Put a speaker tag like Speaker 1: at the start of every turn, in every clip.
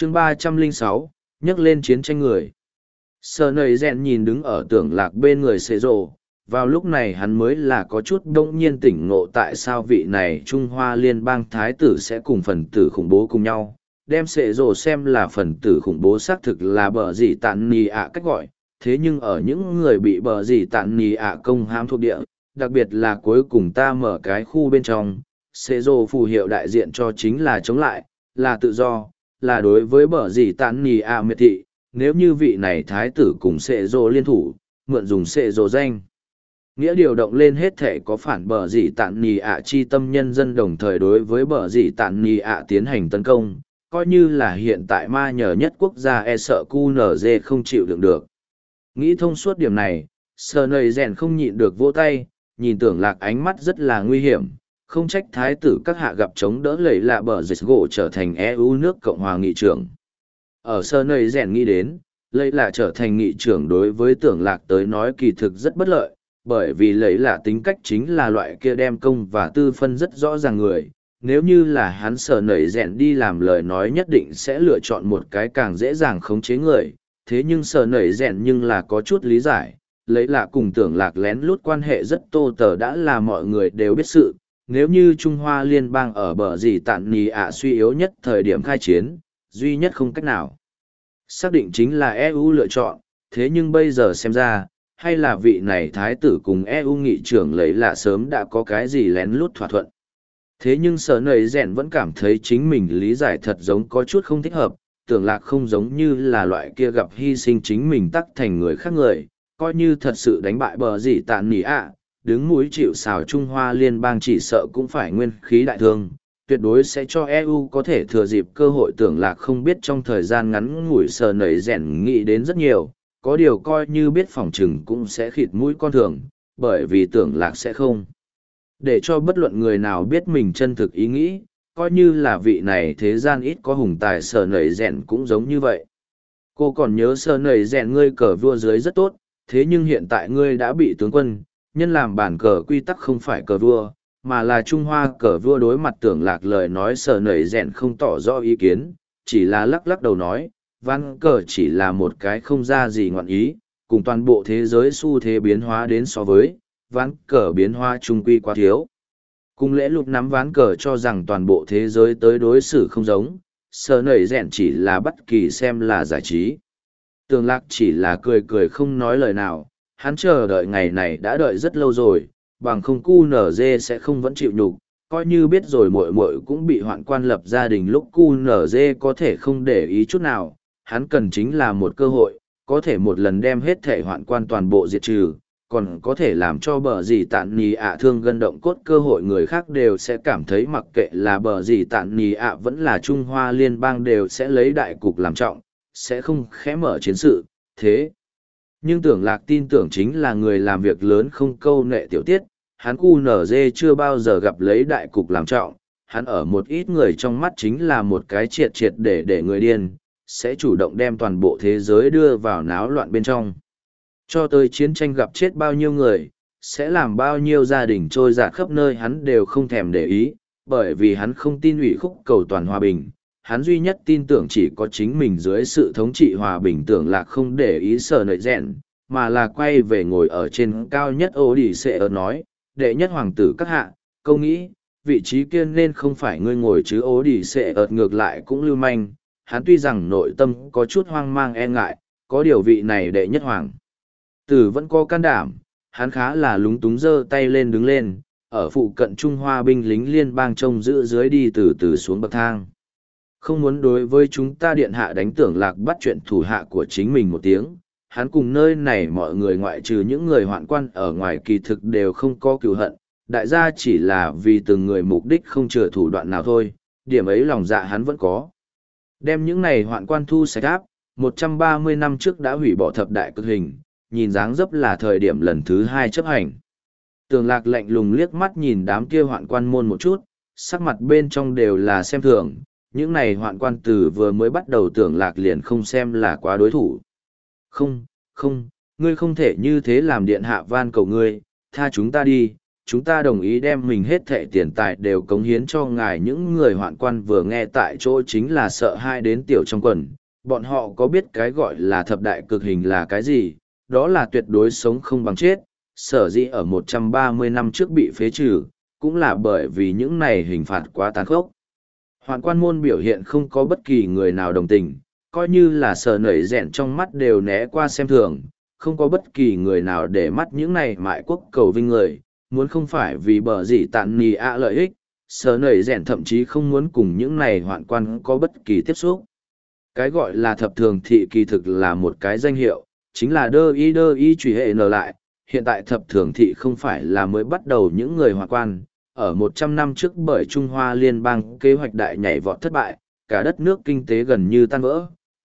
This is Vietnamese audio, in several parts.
Speaker 1: chương 306, nhắc lên chiến tranh người. Sờ nầy rèn nhìn đứng ở tưởng lạc bên người xế rồ, vào lúc này hắn mới là có chút đông nhiên tỉnh ngộ tại sao vị này Trung Hoa liên bang thái tử sẽ cùng phần tử khủng bố cùng nhau. Đem xế rồ xem là phần tử khủng bố xác thực là bờ gì tạn nì ạ cách gọi, thế nhưng ở những người bị bờ gì tạn nì ạ công hãm thuộc địa, đặc biệt là cuối cùng ta mở cái khu bên trong, xế rồ phù hiệu đại diện cho chính là chống lại, là tự do, là đối với bờ gì tạn nì ạ miệt thị. Nếu như vị này thái tử cùng xế rồ liên thủ, mượn dùng xế rồ danh nghĩa điều động lên hết thể có phản bờ dị tạn nì ạ chi tâm nhân dân đồng thời đối với bờ dị tạn nì ạ tiến hành tấn công, coi như là hiện tại ma nhờ nhất quốc gia e sợ QNZ không chịu đựng được. Nghĩ thông suốt điểm này, sờ nầy rèn không nhịn được vỗ tay, nhìn tưởng lạc ánh mắt rất là nguy hiểm, không trách thái tử các hạ gặp chống đỡ lầy lạ bờ dịch gỗ trở thành EU nước Cộng hòa nghị trưởng. Ở sờ nầy rèn nghĩ đến, lầy lạ trở thành nghị trưởng đối với tưởng lạc tới nói kỳ thực rất bất lợi, bởi vì lấy là tính cách chính là loại kia đem công và tư phân rất rõ ràng người. Nếu như là hắn sờ nảy rèn đi làm lời nói nhất định sẽ lựa chọn một cái càng dễ dàng khống chế người, thế nhưng sờ nảy rèn nhưng là có chút lý giải, lấy là cùng tưởng lạc lén lút quan hệ rất tô tờ đã là mọi người đều biết sự, nếu như Trung Hoa liên bang ở bờ gì tạn nì ạ suy yếu nhất thời điểm khai chiến, duy nhất không cách nào xác định chính là EU lựa chọn, thế nhưng bây giờ xem ra, hay là vị này thái tử cùng EU nghị trưởng lấy là sớm đã có cái gì lén lút thỏa thuận. Thế nhưng sở nầy rèn vẫn cảm thấy chính mình lý giải thật giống có chút không thích hợp, tưởng lạc không giống như là loại kia gặp hy sinh chính mình tắc thành người khác người, coi như thật sự đánh bại bờ gì tàn nỉ ạ, đứng mũi chịu xào Trung Hoa liên bang chỉ sợ cũng phải nguyên khí đại thương, tuyệt đối sẽ cho EU có thể thừa dịp cơ hội. Tưởng lạc không biết trong thời gian ngắn ngủi sở nầy rèn nghĩ đến rất nhiều, có điều coi như biết phòng trừng cũng sẽ khịt mũi con thường, bởi vì tưởng lạc sẽ không để cho bất luận người nào biết mình chân thực ý nghĩ, coi như là vị này thế gian ít có hùng tài sở nầy rèn cũng giống như vậy. Cô còn nhớ sở nầy rèn ngươi cờ vua dưới rất tốt, thế nhưng hiện tại ngươi đã bị tướng quân, nhân làm bản cờ quy tắc không phải cờ vua, mà là Trung Hoa cờ vua. Đối mặt tưởng lạc lời nói sở nầy rèn không tỏ rõ ý kiến, chỉ là lắc lắc đầu nói, ván cờ chỉ là một cái không ra gì ngoạn ý, cùng toàn bộ thế giới xu thế biến hóa đến so với, ván cờ biến hóa trung quy quá thiếu. Cùng lễ lục nắm ván cờ cho rằng toàn bộ thế giới tới đối xử không giống, sờ nảy rèn chỉ là bất kỳ xem là giải trí. Tường lạc chỉ là cười cười không nói lời nào, hắn chờ đợi ngày này đã đợi rất lâu rồi, bằng không QNZ sẽ không vẫn chịu nhục. Coi như biết rồi muội muội cũng bị hoạn quan lập gia đình lúc QNZ có thể không để ý chút nào, hắn cần chính là một cơ hội, có thể một lần đem hết thể hoạn quan toàn bộ diệt trừ, còn có thể làm cho bờ gì tạn nì ạ thương gân động cốt. Cơ hội người khác đều sẽ cảm thấy mặc kệ là bờ gì tạn nì ạ vẫn là Trung Hoa liên bang đều sẽ lấy đại cục làm trọng, sẽ không khẽ mở chiến sự, thế. Nhưng tưởng lạc tin tưởng chính là người làm việc lớn không câu nệ tiểu tiết, hắn QNZ chưa bao giờ gặp lấy đại cục làm trọng, hắn ở một ít người trong mắt chính là một cái triệt triệt để người điên, sẽ chủ động đem toàn bộ thế giới đưa vào náo loạn bên trong. Cho tới chiến tranh gặp chết bao nhiêu người, sẽ làm bao nhiêu gia đình trôi dạt khắp nơi hắn đều không thèm để ý, bởi vì hắn không tin ủy khúc cầu toàn hòa bình. Hắn duy nhất tin tưởng chỉ có chính mình dưới sự thống trị hòa bình. Tưởng lạc không để ý sở nợi rèn, mà là quay về ngồi ở trên cao nhất ô đi xệ ở nói, đệ nhất hoàng tử các hạ, câu nghĩ, vị trí kia nên không phải ngươi ngồi chứ. Ô đi xệ ợt ngược lại cũng lưu manh, hắn tuy rằng nội tâm có chút hoang mang e ngại, có điều vị này đệ nhất hoàng tử vẫn có can đảm, hắn khá là lúng túng giơ tay lên đứng lên, ở phụ cận Trung Hoa binh lính liên bang trông giữ dưới đi từ từ xuống bậc thang. Không muốn đối với chúng ta điện hạ đánh. Tưởng lạc bắt chuyện thủ hạ của chính mình một tiếng, hắn cùng nơi này mọi người ngoại trừ những người hoạn quan ở ngoài kỳ thực đều không có cừu hận, đại gia chỉ là vì từng người mục đích không chừa thủ đoạn nào thôi, điểm ấy lòng dạ hắn vẫn có. Đem những này hoạn quan thu sạch áp, 130 năm trước đã hủy bỏ thập đại cực hình, nhìn dáng dấp là thời điểm lần thứ 2 chấp hành. Tường lạc lạnh lùng liếc mắt nhìn đám kia hoạn quan môn một chút, sắc mặt bên trong đều là xem thường, những này hoạn quan từ vừa mới bắt đầu Tưởng lạc liền không xem là quá đối thủ. Không, ngươi không thể như thế làm, điện hạ van cầu ngươi, tha chúng ta đi, chúng ta đồng ý đem mình hết thệ tiền tài đều cống hiến cho ngài. Những người hoạn quan vừa nghe tại chỗ chính là sợ hai đến tiểu trong quần, bọn họ có biết cái gọi là thập đại cực hình là cái gì, đó là tuyệt đối sống không bằng chết, sở dĩ ở 130 năm trước bị phế trừ, cũng là bởi vì những này hình phạt quá tàn khốc. Hoạn quan môn biểu hiện không có bất kỳ người nào đồng tình, coi như là sờ nẩy rẹn trong mắt đều né qua xem thường, không có bất kỳ người nào để mắt những này mại quốc cầu vinh người, muốn không phải vì bờ gì tạn nì ạ lợi ích, sờ nẩy rẹn thậm chí không muốn cùng những này hoạn quan có bất kỳ tiếp xúc. Cái gọi là thập thường thị kỳ thực là một cái danh hiệu, chính là đơ y truy hệ nở lại, hiện tại thập thường thị không phải là mới bắt đầu những người hoạn quan. Ở 100 năm trước bởi Trung Hoa Liên bang kế hoạch đại nhảy vọt thất bại, cả đất nước kinh tế gần như tan vỡ.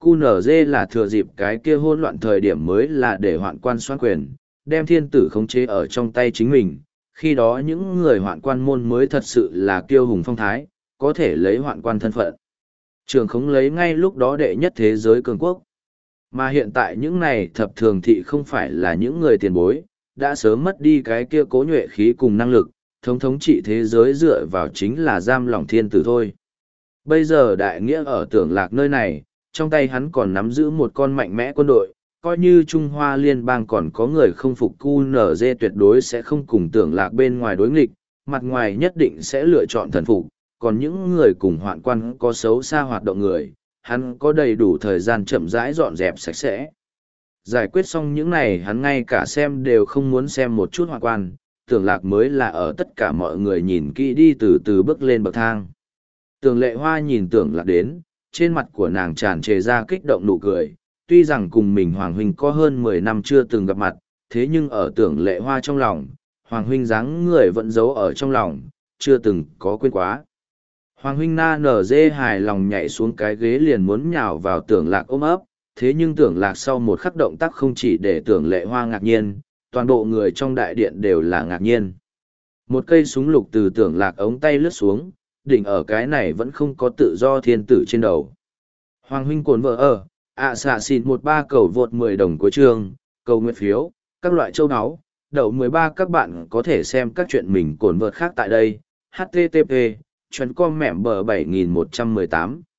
Speaker 1: QNZ là thừa dịp cái kia hỗn loạn thời điểm mới là để hoạn quan xoan quyền, đem thiên tử khống chế ở trong tay chính mình. Khi đó những người hoạn quan môn mới thật sự là kiêu hùng phong thái, có thể lấy hoạn quan thân phận. Trường khống lấy ngay lúc đó đệ nhất thế giới cường quốc. Mà hiện tại những này thập thường thị không phải là những người tiền bối, đã sớm mất đi cái kia cố nhuệ khí cùng năng lực, thống trị thế giới dựa vào chính là giam lỏng thiên tử thôi. Bây giờ đại nghĩa ở Tưởng Lạc nơi này, trong tay hắn còn nắm giữ một con mạnh mẽ quân đội, coi như Trung Hoa Liên bang còn có người không phục QNZ tuyệt đối sẽ không cùng Tưởng Lạc bên ngoài đối nghịch, mặt ngoài nhất định sẽ lựa chọn thần phục, còn những người cùng hoạn quan có xấu xa hoạt động người, hắn có đầy đủ thời gian chậm rãi dọn dẹp sạch sẽ. Giải quyết xong những này hắn ngay cả xem đều không muốn xem một chút hoạn quan, Tưởng Lạc mới là ở tất cả mọi người nhìn kỹ đi từ từ bước lên bậc thang. Tưởng Lệ Hoa nhìn Tưởng Lạc đến, trên mặt của nàng tràn trề ra kích động nụ cười, tuy rằng cùng mình Hoàng Huynh có hơn 10 năm chưa từng gặp mặt, thế nhưng ở Tưởng Lệ Hoa trong lòng, Hoàng Huynh dáng người vẫn giấu ở trong lòng, chưa từng có quên quá. Hoàng Huynh na nở dê hài lòng nhảy xuống cái ghế liền muốn nhào vào Tưởng Lạc ôm ấp, thế nhưng Tưởng Lạc sau một khắc động tác không chỉ để Tưởng Lệ Hoa ngạc nhiên, toàn bộ người trong đại điện đều là ngạc nhiên. Một cây súng lục từ Tưởng Lạc ống tay lướt xuống, đỉnh ở cái này vẫn không có tự do thiên tử trên đầu. Hoàng Huynh cồn vợ ở, xạ xịn 13 cầu vượt 10 đồng của trường, cầu nguyện phiếu, các loại châu áo, đậu 13 các bạn có thể xem các chuyện mình cồn vợt khác tại đây, http, chuyến com mẹm bờ 7118.